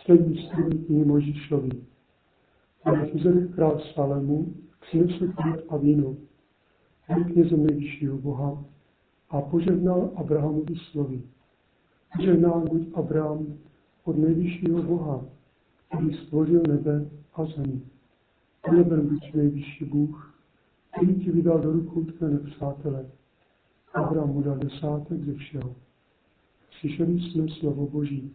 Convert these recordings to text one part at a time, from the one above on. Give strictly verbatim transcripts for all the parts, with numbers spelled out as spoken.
čtení z první knihy Mojžíšovi. Melchizedek král Salému přinesl chléb a víno, byl knězem nejvyššího Boha a požehnal Abrahamovi slovy. Požehnán buď Abraham od nejvyššího Boha, který stvořil nebe a zemi. Veleben buď nejvyšší Bůh, který ti vydal do rukou tvé nepřátele. Abraham mu dal desátek ze všeho. Slyšeli jsme slovo Boží.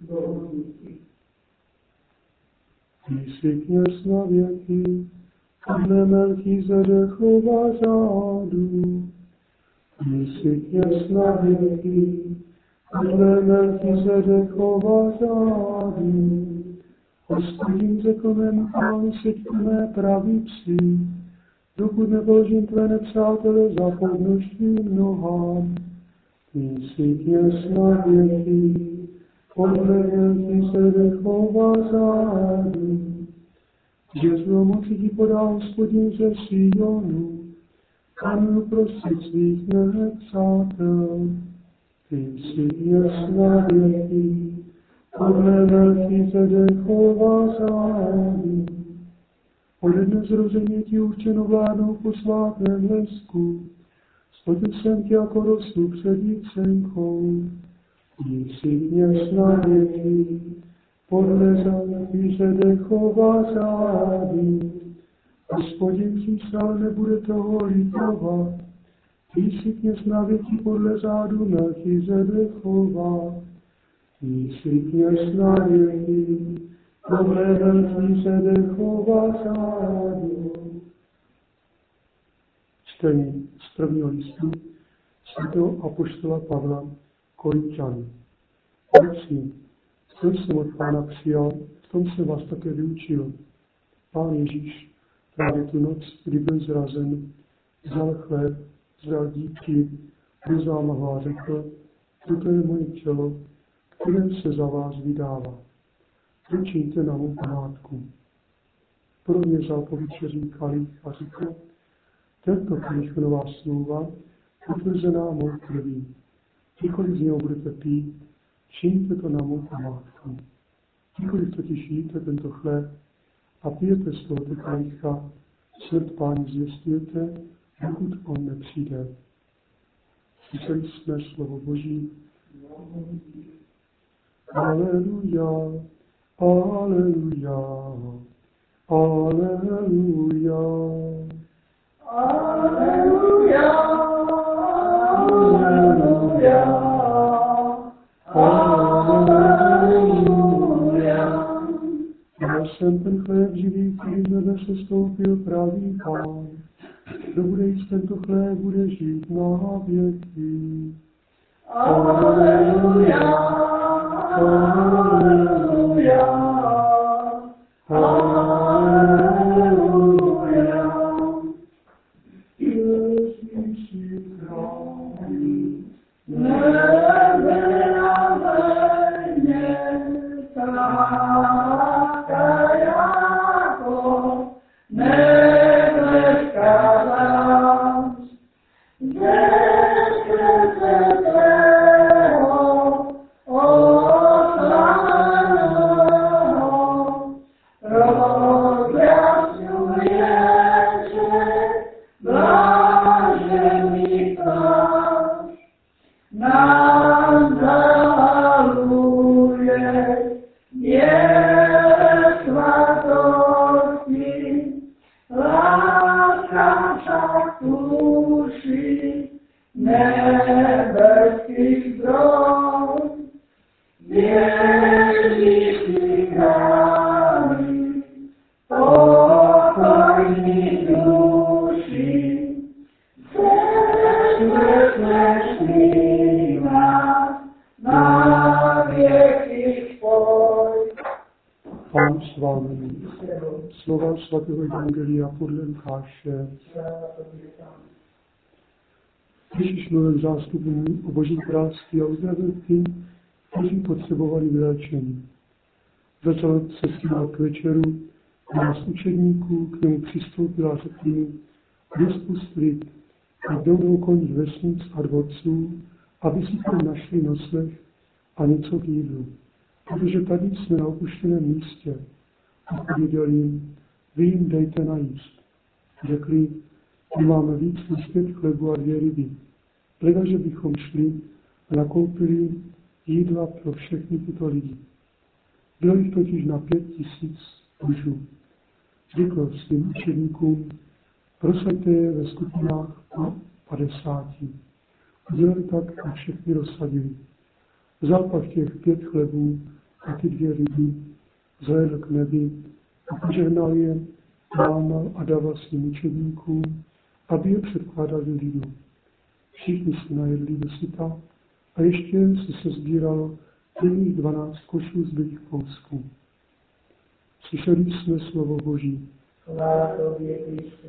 Ty jsi kněz na věky, podle Melchizedekova řádu. Ty jsi kněz na věky, podle Melchizedekova řádu. Hospodin řekl mému pánu, seď u mé pravici, dokud nepoložím tvé nepřátele za podnožím nohám. Ty jsi kněz na věky, podle Melchizedekova řádu. Žezlo moci ti podá Hospodin ze Sionu, Panu prostřed svých nepřátel. Ty jsi kněz na věky, podle Melchizedekova řádu. Ode dne zrození ti určeno vládnou po svátém lesku, shodil jsem tě jako rostu před jícenkou. Ty jsi kněz na věky, podle Melchizedekova řádu. Hospodin přísal, nebude toho litovat. Ty jsi kněz na věky podle řádu Melchizedekova. Ty jsi kněz na věky, podle Melchizedekova řádu. Čtení z prvního listu svatého apoštola Pavla Korinťanům. Bratři, co jsem od Pána přijal, v tom jsem vás také vyučil. Pán Ježíš právě tu noc, kdy byl zrazen, vzal chléb, vzal díky, vyzámal ho a řekl, toto je moje tělo, které se za vás vydává. To čiňte na mou památku. Podobně vzal po večeří kalich a řekl, tento kalich nová smlouva, potvrzená mou krví. Kdykoliv z něho budete pít, čiňte to na mou památku. Kdykoliv totiž jíte tento chléb a pijete z tohoto kalicha, smrt Páni zvěstujete, dokud on nepřijde. Slyšeli jsme slovo Boží. Aleluja, aleluja, aleluja. Aleluja, aleluja, aleluja. Já jsem ten chléb živý, který z nebe se stoupil, pravý Pán. Kdo bude jíst tento chléb, bude žít na věky. Aleluja, aleluja, aleluja. Ježíši králi, nebe na země, sláva jako nebeská zář. Ze srdce tvého oslaveného rozjasňuje se blažený tvář. Nám zaluje je svatosti, láska však tuší nebeský zdroj. Ježíši králi, pokojní duši, srdce zpívá, na věky spoj. Pán s vámi, slova svatého Evangelia podle Lukáše. Ježíš mluvil zástupům o Božím království a uzdravil ty, kteří potřebovali vyléčení. Začal se zpívat k večeru, nás učedníků k němu přistoupil a řekl mu, vyspust lid, a jdou do okolních vesnic a dvorců, aby si tam našli noslech a něco k jídlu. protože tady jsme na opuštěném místě. Odpověděl jim, vy jim dejte najíst. Řekli, my máme víc než pět chlebů a dvě ryby. Leda, že bychom šli a nakoupili jídla pro všechny tyto lidi. Bylo jich totiž na pět tisíc mužů. Řekl svým učedníkům, rozsaďte je ve skupinách po padesáti. Udělali tak a všechny rozsadili. Vzal pak těch pět chlebů a ty dvě ryby, zhlédl k nebi a požehnal je, lámal a dával svým učedníkům, aby je předkládali lidu. Všichni se najedli do syta a ještě se sezbíralo prvních dvanáct košů zbylých kousků. Slyšeli jsme slovo Boží. Chvála tobě, Kriste.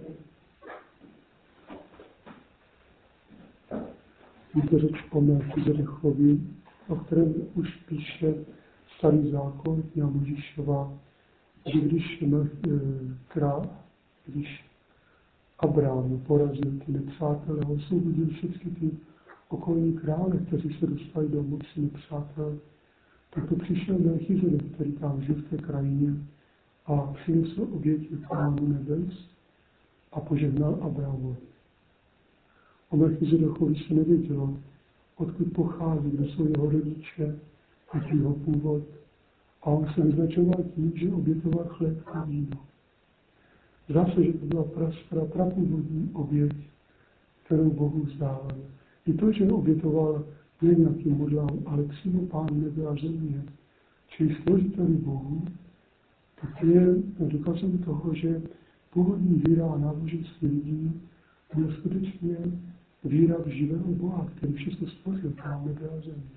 Je to řeč o Melchizedechovi, o kterém už píše Starý zákon, kniha Mojžíšova, že když, král, když Abrám porazil ty nepřátelé, osvobodil všechny ty okolní krále, kteří se dostali do moci nepřátel, tak to přišel Melchizedek, který tam žil v té krajině a přinesl oběť Pánu nebes a požehnal Abramovi. O Melchizedechovi se nevědělo, odkud pochází, kdo jsou jeho rodiče, jaký jeho původ. A on se vyznačoval tím, že obětoval chléb a víno. Zdá se, že to byla prastra, prapůvodní oběť, kterou Bohu vzdával. I to, že obětoval ne nějakým modlám, ale přímo Pán nebe a země, čili stvořiteli Bohu, tak je důkazem toho, že původní víra a náboženství lidí byla skutečně víra v živého Boha, který všechno stvořil, Pán nebe a země.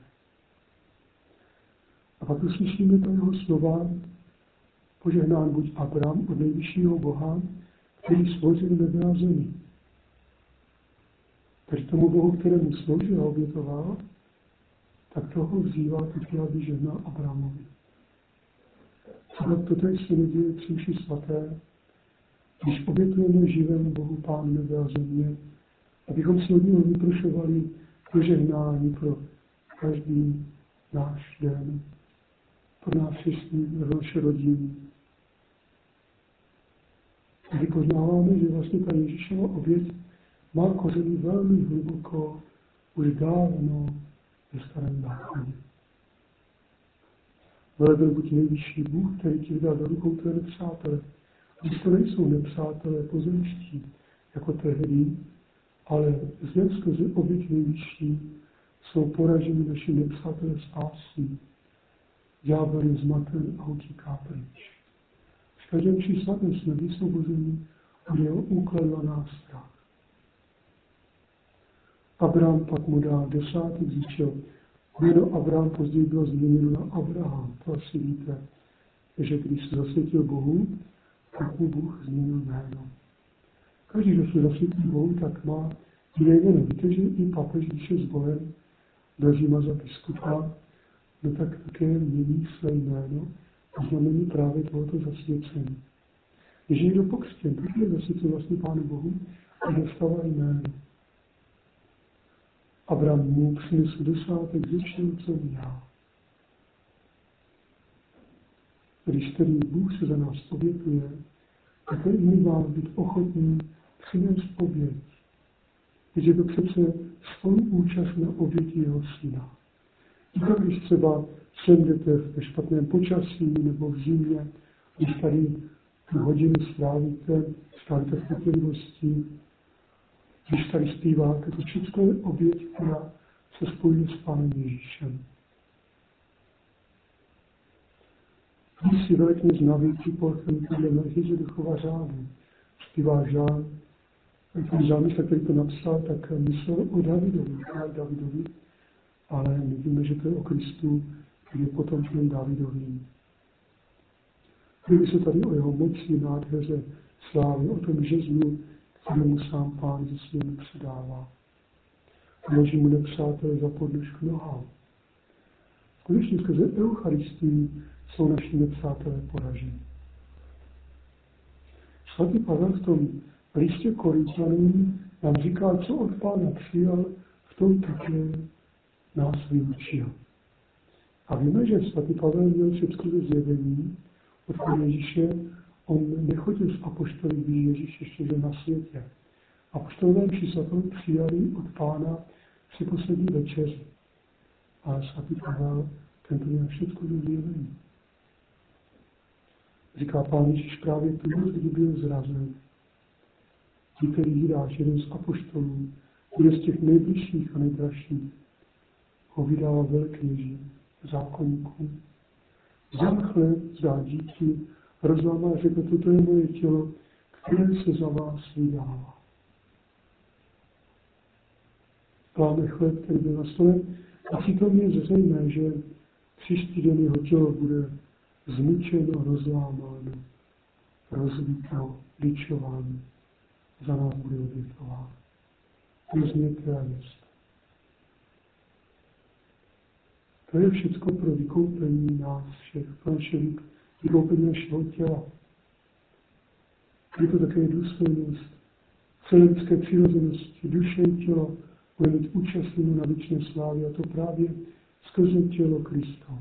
A pak uslyšíme to jeho slova, požehnán buď Abram od nejvyššího Boha, který stvořil nebe a zemi. Takže tomu Bohu, kterému sloužil a obětoval, tak toho vzývá taky, aby žehnal Abramovi. Třeba toto se neděje při mši svaté, když obětujeme živému Bohu Pánu nebe a země, abychom si od něho vyprošovali požehnání pro každý náš den, pro nás všechny, pro naše rodiny. Kdy poznáváme, že vlastně ta Ježíšova oběť má kořeny velmi hluboko, už dávno ve starém zákoně. Velebil buď nejvyšší Bůh, který ti vydal do rukou tvé nepřátele. Když to nejsou nepřátelé pozemští, jako tehdy, ale zde skrze oběť nejvyšší jsou poraženi naši nepřátelé spásí. Ďábel je zmaten a utíká pryč. V každém mši svatém jsme vysvobozeni od jeho úkladu a nástrah. Abraham pak mu dal desátek zíčel. Jméno Abraham později bylo změněno na Abraham. To asi víte, že když se zasvětil Bohu, tak mu Bůh změnil jméno. Každý, kdo se zasvětí Bohu, tak má jiné jméno. Víte, že i papež, když je zvolen do Říma za biskupa, no tak také mění své jméno a znamení právě tohoto zasvěcení. Když je někdo pokřtěn, tak je zasvěcen vlastně Pánu Bohu a dostává jméno. Abraham mu přinesl desátek ze všeho, co měl. Když tedy Bůh se za nás obětuje, tak i my máme být ochotní přinést oběť. Je to přece svou účast na oběti jeho syna. I tak, když třeba sem jdete ve špatném počasí nebo v zimě, když tady tu hodinu strávíte, strávíte v trpělivosti, když tady zpíváte, to všechno je oběť, která se spojuje s Pánem Ježíšem. Když si velekněz na věci portem podle Melchizedekova řádu zpívá Žán, ten žálmista, který to napsal, tak myslel o Davidovi, král Davidovi, ale my víme, že to je o Kristu, který je potomkem Davidovým. Mluví se tady o jeho moci, nádheře, slávě, o tom žezlu, kterému sám Pán ze svým předává. Vloží mu nepřátelé za podnožku nohám. Skutečně skrze Eucharistii jsou naši nepřátelé poraženi. Svatý Pavel v tom listě Korinťanům nám říká, co od Pána přijal, v tom také nás vyučil. A víme, že svatý Pavel měl všechno zjevení od Pána Ježíše. On nechodil s apoštoly, když Ježíš ještě žil na světě. Apoštolové mši svatou přijali od Pána při poslední večeři. A svatý Pavel tento měl všechno zjevení. Říká Pán Ježíš právě tomu, kdy byl zrazen. Víte, Jidáš, jeden z apoštolů, jeden z těch nejbližších a nejdražších, ho vydával velekněží, zákonníkům. Vzal chléb, vzdal díky, rozlámal a řekl, toto je moje tělo, které se za vás vydává. Láme chléb, který byl na stole, a přitom je zřejmé, že příští den jeho tělo bude zmučeno, rozlámáno, rozbito, bičováno, za nás bude obětováno. Vezměte a jeste. To je všechno pro vykoupení nás všech, pro naše vykoupení našeho těla. Je to také důstojnost celé lidské přirozenosti, duše i těla bude mít účastnímu na věčné slávě, a to právě skrze tělo Kristovo.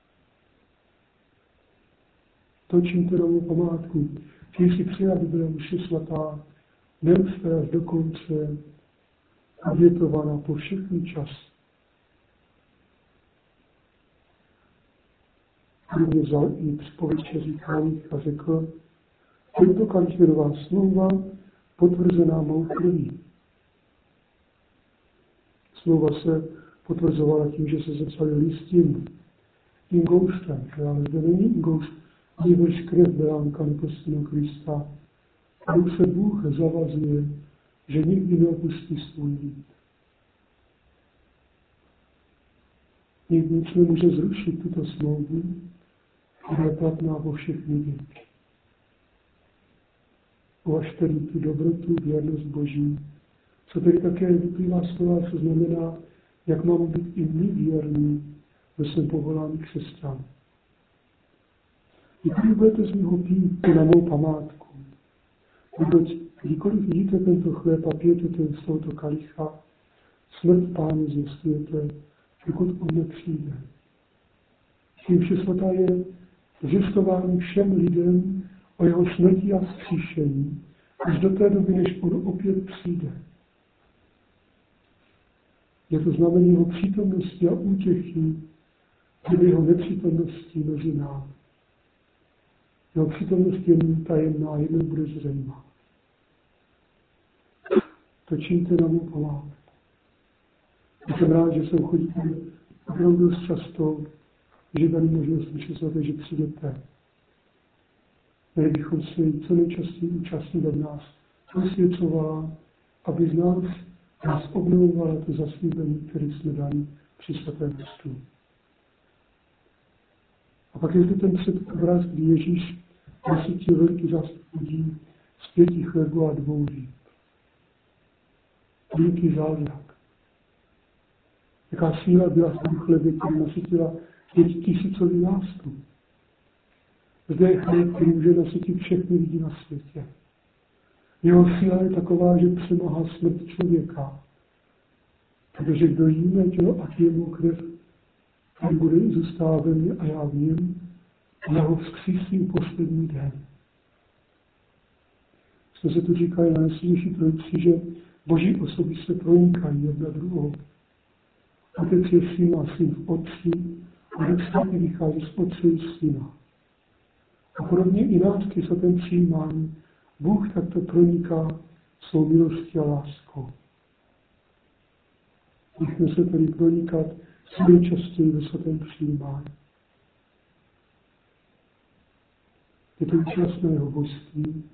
To čiňte novou památku, že si přijat, aby byla duše svatá, neustále až do konce, obětována po všechny čas. Mě vzal i po večeří kalich a řekl, tento kalich je nová smlouva, potvrzená mou krví. Smlouva se potvrzovala tím, že se zapsali listin ingouštem, ale zde není ingoušt, nýbrž krev beránka nepostiného Krista, kterou se Bůh zavazuje, že nikdy neopustí svůj lid. Nikdo nic nemůže zrušit tuto smlouvu, která je platná po všechny věky. Uvaž tedy tu dobrotu, věrnost Boží, co tedy také vyplývá z toho, co znamená, jak máme být i my věrní ve svém povolání křesťanů. Když budete z něho pít na mou památku, neboť kdykoliv vidíte tento chléb a pijete ten z tohoto kalicha, smrt Páně zvěstujete, dokud on nepřijde. Tím vše svatá je zvěstování všem lidem o jeho smrti a vzkříšení, až do té doby, než on opět přijde. Je to znamení jeho přítomnosti a útěchy, kdyby jeho nepřítomnosti mezi námi. Jeho přítomnost je tajemná, jednou bude zřejmá. To čiňte na mou památku. Jsem rád, že sem chodíte opravdu dost často, že tady možnost slyšet, že přijdete. Měli bychom si co nejčastěji účastnit, aby nás posvěcovala, aby z nás, nás obnovovala to zaslíbení, které jsme dali při svatém křtu. A pak je zde ten předobraz, kdy Ježíš nasytil veliký zástup lidí z pěti chlebů a dvou ryb. Veliký zázrak. Jaká síla byla v tom chlebě, který nasytila pět tisícový nástup. Zde je chléb, který může nasytit všechny lidi na světě. Jeho síla je taková, že přemáhá smrt člověka. Protože kdo jíme tělo a pije mou krev, který bude zůstávat ve mně a já v něm, a já ho vzkřísím poslední den. Jsme se tu říkali na Nejsvětější Trojici, že Boží osoby se pronikají jedna druhou. Otec je syn a syn v otci, a Duch Svatý vychází z otce i syna. A podobně i nás při svatém přijímání Bůh takto proniká svou milostí a láskou. Nechme se tedy pronikat co nejčastěji ve svatém přijímání. Je to účastného božství.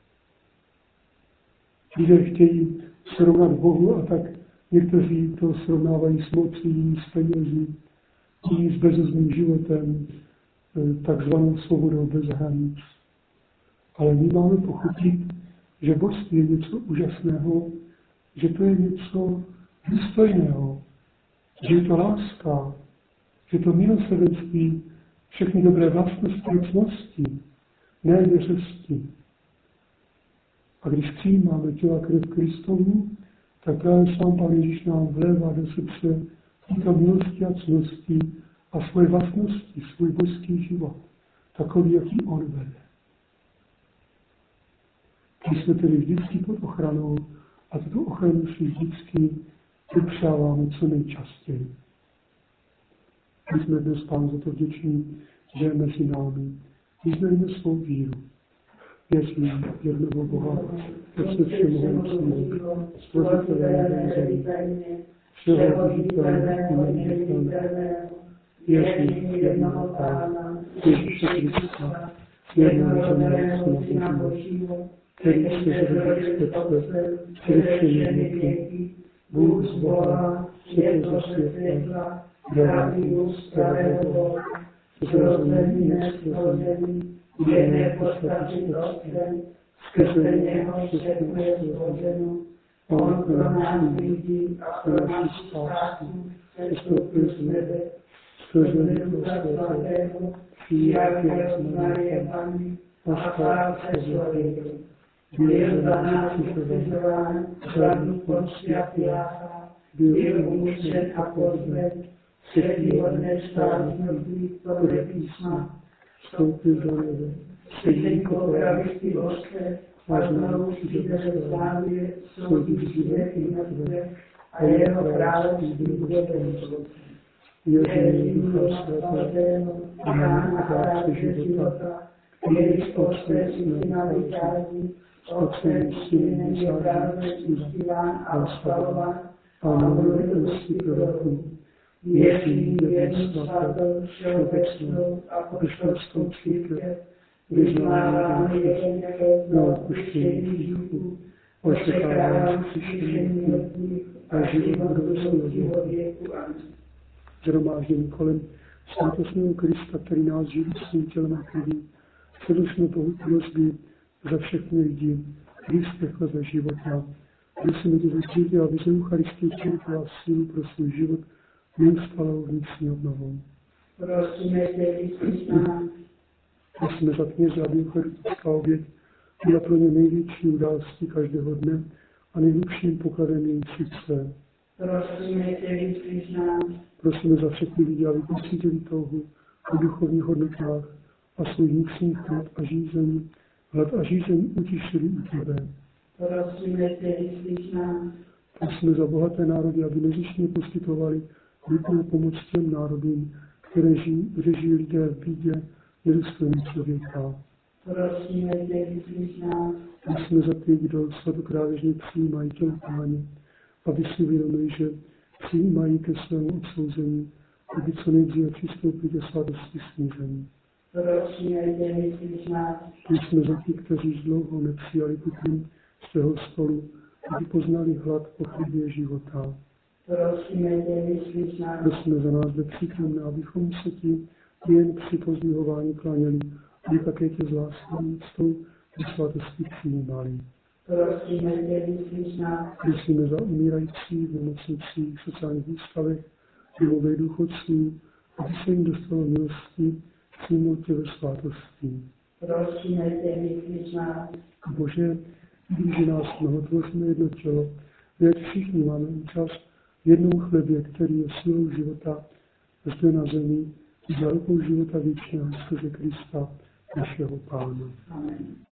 Lidé chtějí srovnat Bohu a tak někteří to srovnávají s mocí, s penězi, s bezuzdným životem, takzvanou svobodou bez hranic. Ale my máme pochopit, že božství je něco úžasného, že to je něco důstojného, že je to láska, že to milosrdenství, všechny dobré vlastnosti a cnosti, ne věřesti. A když přijímáme těla krev Kristovu, tak právě sám Pán Ježíš nám vlévá do srdce tyto milosti a cnosti a svoje vlastnosti, svůj božský život, takový, jaký on vede. My jsme tedy vždycky pod ochranou a tuto ochranu si vždycky vypřáváme co nejčastěji. My jsme dnes Pánu za to vděční, že je mezi námi. Vyznejme svou víru. Věřím v jednoho Boha, Otce všemohoucího, Stvořitele nebe i země, všeho božitelného i neviditelného. Věřím v jednoho Pána, Ježíše Krista, jednorozeného Syna Božího, který se zrodil z Otce před všemi věky, Bůh z Boha, světlo ze světla, pravý z pravého Boha, zrozený nesrozený, jedné podstaty s Otcem, skrze něho všechno je stvořeno. On pro nás lidi a pro naši spásu sestoupil z nebe, skrze Ducha Svatého, přijal tělo z Marie Panny a stal se člověkem. Byl za nás ukřižován, zradil Pontia Piláta, byl umučen a pohřben, třetího dne vstal z mrtvých podle písma, vstoupil do nebe, sedí po pravici Otce a znovu přijde ve slávě soudit živé i mrtvé a jeho království bude věčné. Věřím Ducha Svatého, Pána a Kráče života, který z Otce Syna vychází, Otcem Synem je právě uctíván a oslavován a mluví ústy proroků. Věřím v jednu svatou, všeobecnou a apoštolskou církev, vyznávám věřenské na odpuštění hříchů, očekávám vzkříšení mrtvých a život budoucího věku. Shromáždění kolem svatostného Krista, který nás živí svým tělem a krví, předušme Bohu prosby za všechny lidi, Kriste chlebe života. Prosíme tě za církev, aby se Eucharistii čerpala sílu pro svůj život neustálou vnitřní obnovou. Prosíme tě, vyslíš nám. Prosíme za kněze, aby eucharistická oběť byla pro ně největší událostí každého dne a nejhlubším pokladem jejich srdce. Prosíme tě, vyslíš nám. Prosíme za všechny lidi, aby pocítili touhu o duchovních hodnotách a svůj vnitřní hlad a žízení, hlad a žízení utišili u tebe. Prosíme tě, vyslíš nám. Prosíme za bohaté národy, aby nezištně poskytovali lidnou pomoc těm národům, které žijí, kde žijí lidé v bídě nedůstojný člověka. Prosíme tě, vyslíš nám. Prosíme za ty, kdo svatokrádežně přijímají tělo Páně, aby si uvědomili, že přijímají ke svému odsouzení, aby co nejdříve přistoupili ke svatosti smíření. Prosíme tě, vyslíš nás. Prosíme za ty, kteří dlouho nepřijali kuchyň svého stolu, aby poznali hlad po chlebě života. Prosíme tě, vyslíš nás. Prosíme za nás nepřítomné, abychom se ti jen při pozdvihování kláněli, aby také tě s láskou úctou do svatosti přijímali. Prosíme tě, vyslíš nás. Prosíme za umírající v nemocnicích, sociálních ústavech, domových důchodců, aby se jim dostalo milosti přijmout tě ve svátosti. Prosíme tě, vyslíš nás. Bože, když nás mnoho tvoříme jedno tělo, věď všichni máme účast v jednom chlebě, který je silou života zde na zemi, za rukou života věčného skrze Krista, našeho Pána. Amen.